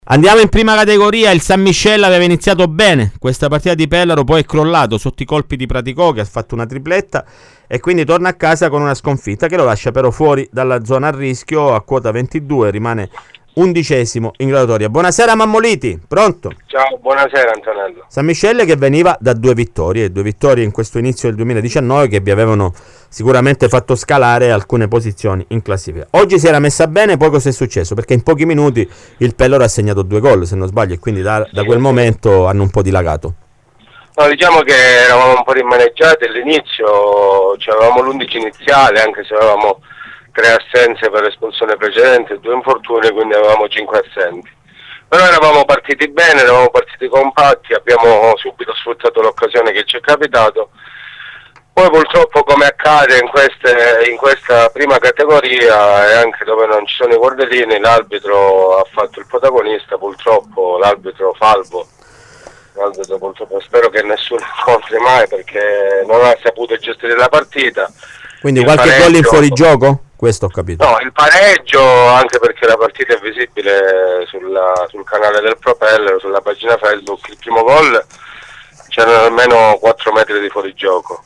Andiamo in prima categoria. Il San Miscela aveva iniziato bene questa partita di Pellaro, poi è crollato sotto i colpi di Praticò, che ha fatto una tripletta, e quindi torna a casa con una sconfitta che lo lascia però fuori dalla zona a rischio a quota 22, rimane 11° in graduatoria. Buonasera Mammoliti, pronto? Ciao, buonasera Antonello. San Miscela che veniva da due vittorie in questo inizio del 2019 che vi avevano sicuramente fatto scalare alcune posizioni in classifica. Oggi si era messa bene, poi cosa è successo? Perché in pochi minuti il Pellaro ha segnato 2 gol, se non sbaglio, e quindi da quel momento hanno un po' dilagato. No, diciamo che eravamo un po' rimaneggiati all'inizio, avevamo l'11 iniziale, anche se avevamo 3 assenze per espulsione precedente, 2 infortuni, quindi avevamo 5 assenti. Però eravamo partiti bene, eravamo partiti compatti, abbiamo subito sfruttato l'occasione che ci è capitato. Poi purtroppo, come accade in questa prima categoria e anche dove non ci sono i guardellini, l'arbitro ha fatto il protagonista, purtroppo l'arbitro Falvo. Purtroppo spero che nessuno incontri mai, perché non ha saputo gestire la partita. Quindi qualche gol in fuorigioco? Questo ho capito. No, il pareggio, anche perché la partita è visibile sul canale del Propeller, sulla pagina Facebook. Il primo gol c'erano almeno 4 metri di fuorigioco.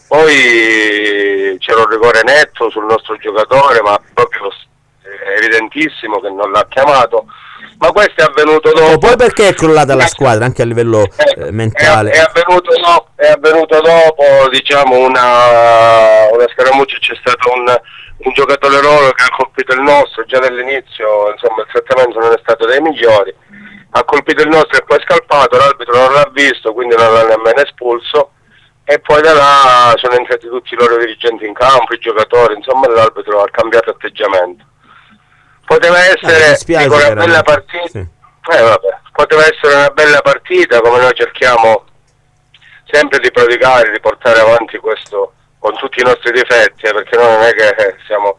Poi c'era un rigore netto sul nostro giocatore, ma proprio evidentissimo che non l'ha chiamato. Ma questo è avvenuto dopo. Poi perché è crollata la squadra anche a livello mentale? È avvenuto dopo, diciamo, una scaramuccia. C'è stato un giocatore loro che ha colpito il nostro già dall'inizio, insomma il trattamento non è stato dei migliori, ha colpito il nostro e poi scalpato, l'arbitro non l'ha visto, quindi non l'ha nemmeno espulso, e poi da là sono entrati tutti i loro dirigenti in campo, i giocatori, insomma l'arbitro ha cambiato atteggiamento. Poteva essere una bella partita, sì. Poteva essere una bella partita, come noi cerchiamo sempre di prodigare, di portare avanti questo con tutti i nostri difetti, perché noi non è che siamo,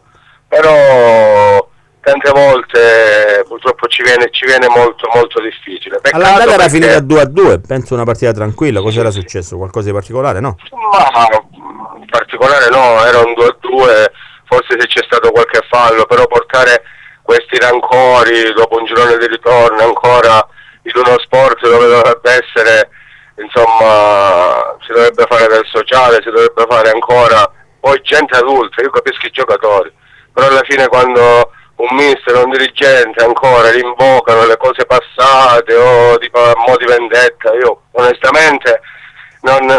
però tante volte purtroppo ci viene molto molto difficile. All'andata era finita 2-2, penso una partita tranquilla. Cosa era successo? Qualcosa di particolare, no? Ma in particolare no, era un 2-2, forse se c'è stato qualche fallo, però portare questi rancori dopo un girone di ritorno ancora in uno sport dove dovrebbe essere, insomma, si dovrebbe fare del sociale, si dovrebbe fare ancora, poi gente adulta, io capisco i giocatori, però alla fine quando un mister o un dirigente ancora invocano le cose passate o tipo a mo' di vendetta, io onestamente non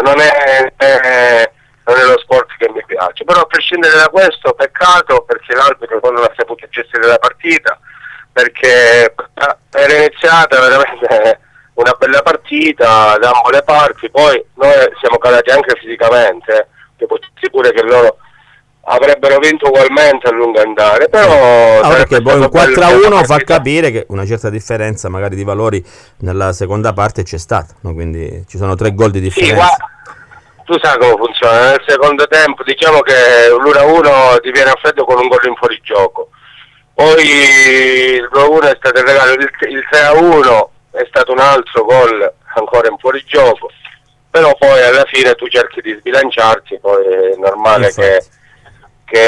è lo sport che mi piace. Però a prescindere da questo, peccato, perché l'arbitro non ha saputo gestire la partita, perché era iniziata veramente una bella partita da ambo le parti. Poi noi siamo calati anche fisicamente, che può essere pure che loro avrebbero vinto ugualmente a lungo andare, però perché poi un 4-1 fa capire che una certa differenza magari di valori nella seconda parte c'è stata, no? Quindi ci sono 3 gol di differenza. Sì, tu sai come funziona, nel secondo tempo diciamo che l'1-1 ti viene a freddo con un gol in fuorigioco, poi il 2-1 è stato il regalo, il 3-1 è stato un altro gol ancora in fuorigioco, però poi alla fine tu cerchi di sbilanciarti, poi è normale che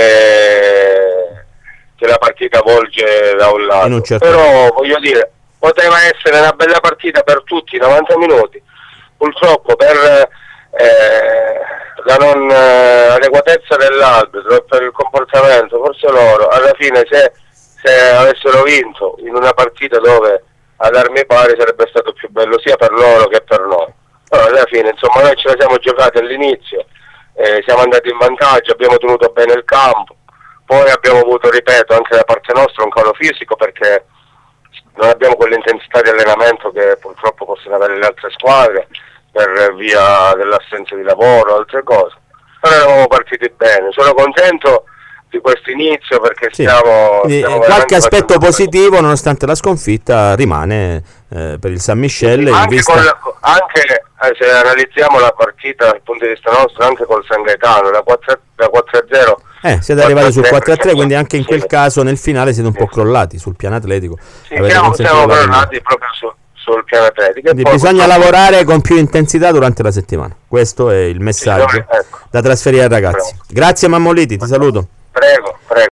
la partita volge da un lato, però voglio dire, poteva essere una bella partita per tutti, 90 minuti, purtroppo per la non adeguatezza dell'arbitro e per il comportamento, forse loro alla fine se avessero vinto in una partita dove ad armi pari sarebbe stato più bello sia per loro che per noi, però alla fine insomma noi ce la siamo giocati all'inizio, siamo andati in vantaggio, abbiamo tenuto bene il campo, poi abbiamo avuto, ripeto, anche da parte nostra un calo fisico, perché non abbiamo quell'intensità di allenamento che purtroppo possono avere le altre squadre per via dell'assenza di lavoro o altre cose, però eravamo partiti bene. Sono contento di questo inizio perché stiamo qualche aspetto positivo nonostante la sconfitta rimane per il San Miscela, anche se analizziamo la partita dal punto di vista nostro, anche col San Gaetano da 4-0 siete arrivati sul 4-3, quindi anche in quel caso nel finale siete un po' crollati sul piano atletico. Siamo crollati proprio sul piano atletico. Quindi bisogna lavorare con più intensità durante la settimana. Questo è il messaggio da trasferire ai ragazzi. Grazie Mammoliti, ti saluto. Prego.